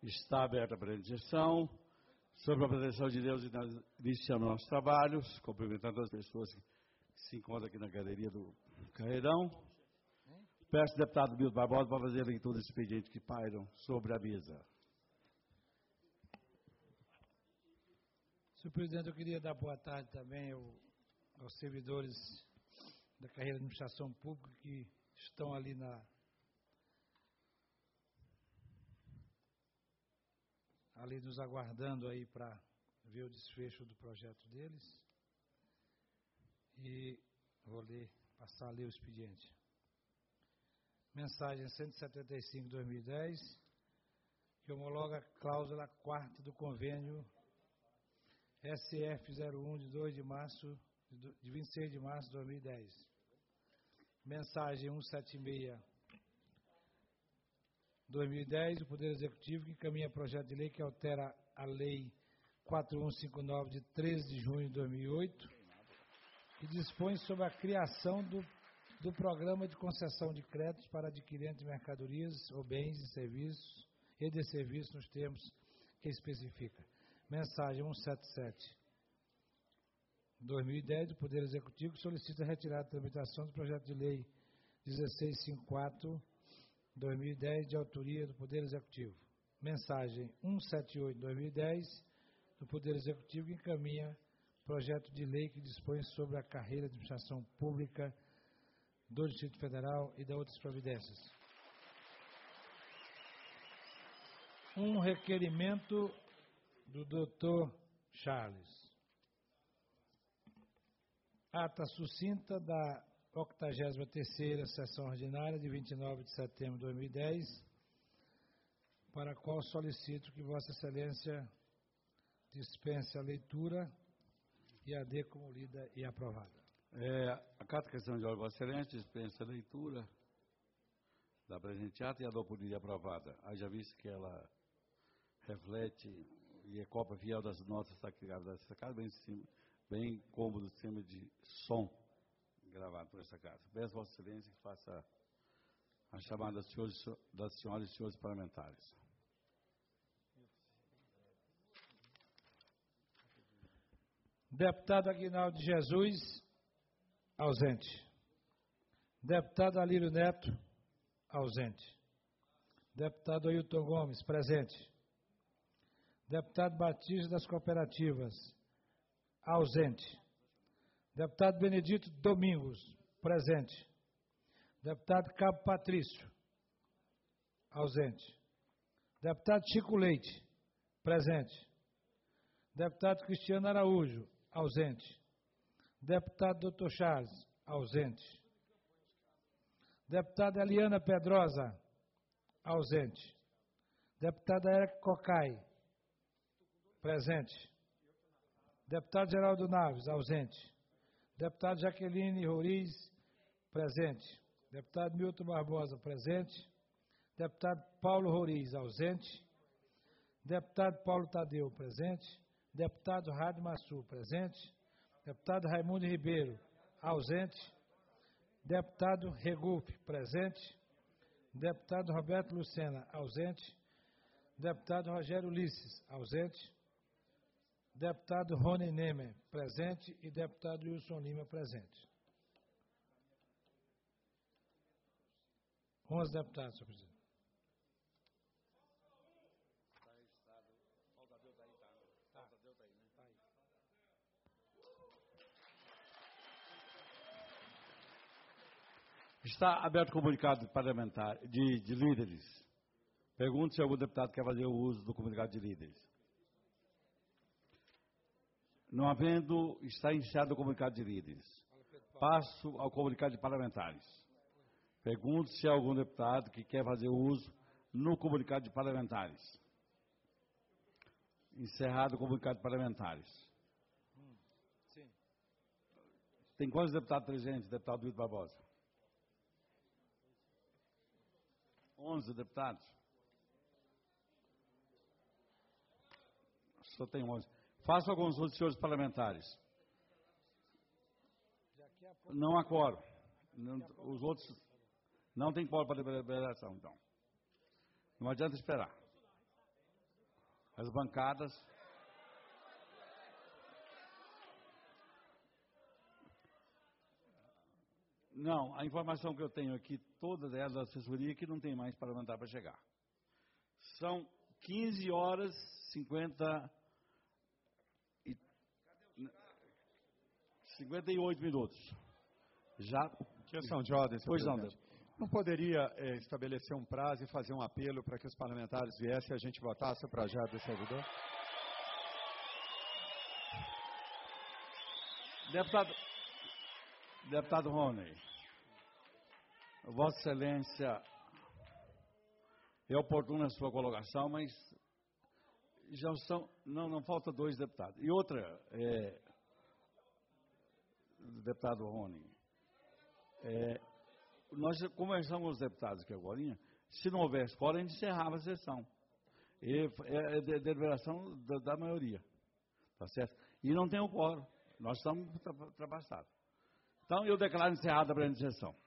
Está aberta a apresentação sobre a proteção de Deus e nós iniciamos nossos trabalhos, cumprimentando as pessoas que se encontram aqui na galeria do Carreirão. Peço ao deputado Milton Barbosa para fazer a leitura dos expedientes que pairam sobre a mesa. Senhor presidente, eu queria dar boa tarde também aos servidores da carreira de administração pública que estão ali ali nos aguardando aí para ver o desfecho do projeto deles. E vou passar a ler o expediente. Mensagem 175/2010, que homologa a cláusula 4ª do convênio SF01 de 26 de março de 2010. Mensagem 176/2010, do Poder Executivo, que encaminha projeto de lei que altera a Lei 4159 de 13 de junho de 2008, que dispõe sobre a criação do Programa de Concessão de Créditos para adquirente de mercadorias ou bens e serviços e de serviços nos termos que especifica. Mensagem 177/2010 do Poder Executivo, que solicita a retirada da tramitação do projeto de lei 1654/2010, de autoria do Poder Executivo. Mensagem 178/2010 do Poder Executivo, que encaminha projeto de lei que dispõe sobre a carreira de administração pública do Distrito Federal e da outras providências. Um requerimento do Dr. Charles. Ata sucinta da 83ª sessão ordinária de 29 de setembro de 2010, para a qual solicito que Vossa Excelência dispense a leitura e a dê como lida e aprovada. A carta questão de ordem, Vossa Excelência, dispensa a leitura da presente ata e a dou por lida aprovada. Haja visto que ela reflete e é cópia fiel das notas sacrificadas dessa casa, bem cômodo do sistema de som gravado por essa casa. Peço a Vossa Excelência que faça a chamada das senhoras e senhores parlamentares. Deputado Aguinaldo de Jesus, ausente. Deputado Alírio Neto, ausente. Deputado Ailton Gomes, presente. Deputado Batista das Cooperativas, ausente. Deputado Benedito Domingos, presente. Deputado Cabo Patrício, ausente. Deputado Chico Leite, presente. Deputado Cristiano Araújo, ausente. Deputado Dr. Charles, ausente. Deputada Eliana Pedrosa, ausente. Deputada Érica Cocai, presente. Deputado Geraldo Naves, ausente. Deputado Jaqueline Roriz, presente. Deputado Milton Barbosa, presente. Deputado Paulo Roriz, ausente. Deputado Paulo Tadeu, presente. Deputado Rádio Massu, presente. Deputado Raimundo Ribeiro, ausente. Deputado Regufe, presente. Deputado Roberto Lucena, ausente. Deputado Rogério Ulisses, ausente. Deputado Rony Nemer, presente. E deputado Wilson Lima, presente. 11 deputados, senhor presidente. Está aberto o comunicado parlamentar de líderes. Pergunto se algum deputado quer fazer o uso do comunicado de líderes. Não havendo, está iniciado o comunicado de líderes. Passo ao comunicado de parlamentares. Pergunto se há algum deputado que quer fazer uso no comunicado de parlamentares. Encerrado o comunicado de parlamentares. Sim. Tem quantos deputados presentes, deputado Milton Barbosa? 11 deputados. Só tem 11. Faço alguns outros senhores parlamentares. Não há quórum. Os outros não tem quórum para deliberação, então. Não adianta esperar. As bancadas. Não, a informação que eu tenho aqui, toda ela da assessoria, que não tem mais parlamentar para chegar. São 15 horas 58 minutos. Já. Questão de ordem, senhor Pois não, presidente. Não poderia estabelecer um prazo e fazer um apelo para que os parlamentares viessem e a gente votasse o projeto do servidor? Deputado Rony, Vossa Excelência, é oportuna a sua colocação, mas já são, não falta 2 deputados. E outra, deputado Rony, nós conversamos com os deputados aqui agora, se não houvesse quórum, a gente encerrava a sessão. É deliberação da maioria, tá certo? E não tem o quórum, nós estamos ultrapassados. Então, eu declaro encerrada a presente sessão.